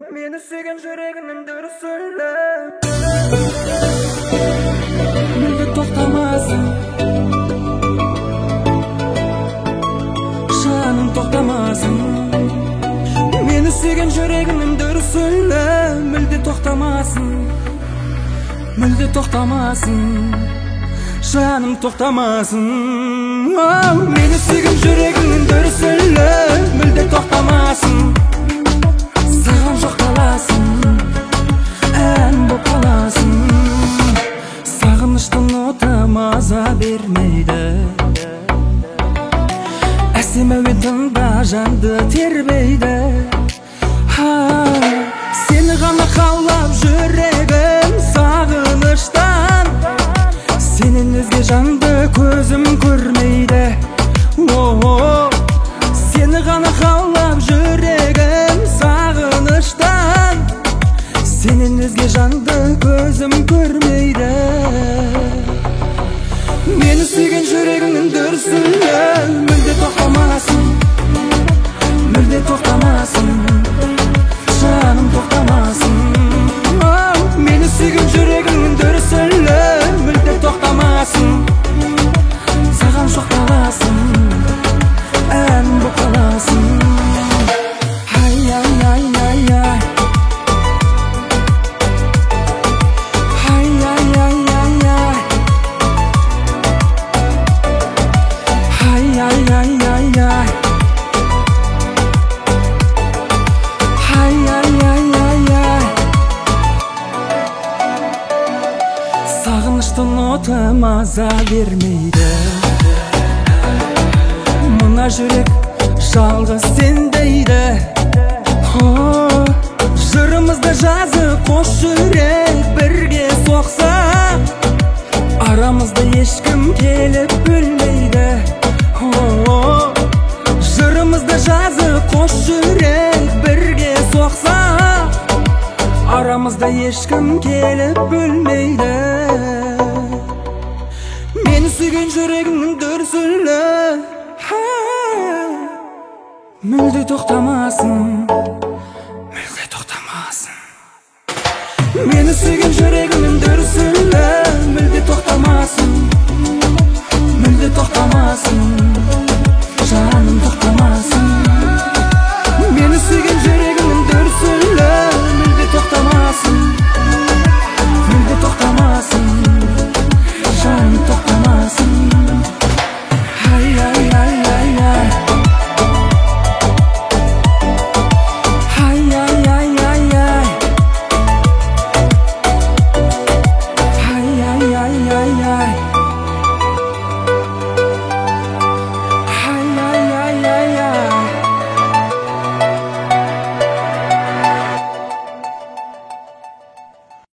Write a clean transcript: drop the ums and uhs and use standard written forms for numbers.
Meni suygan yüreğinin dürüsüyle Müldür toxtamasın, şanım toxtamasın. Meni suygan yüreğinin dürüsüyle Müldür toxtamasın, müldür toxtamasın, şanım toxtamasın. Meni suygan yüreğinin dürüsüyle Müldür toxtamasın, sağam жоқ қаласың, ән боп қаласың. Сағыныштың оты маза бермейді, әсем әуен тыңда жанды тербейді. Сені ғана қалап жүрегім сағыныштан, сенен өзге жанды көзім көрмейді. Сені ғана қалап жүрегім сағыныштан, сенен өзге жанды көзім көрмейді. Meni suygan yüreğinin dürüsüyle Мүлде тоқтамасын, мүлде тоқтамасын, жаным тоқтамасын. Meni suygan yüreğinin dürüsüyle Мүлде тоқтамасын, саған жоқ қаласың, ән боп қаласың. Ай, ай, ай, ай, ай. Ай, ай, ай, ай, ай. Ай, ай, ай, ай, ай. Ай, ай, ай, ай, ай. Сағыныштың оты маза бермейді, мына жүрек жалғыз сен дейді. Жырымызды жазып қос жүрек бірге соқса, арамызда ешкім келіп бөлмейді. Жырымызды жазып қос жүрек бірге соқса, арамызда ешкім келіп бөлмейді. Meni suygan yüreğinin dürüsüyle Мүлде тоқтамасын,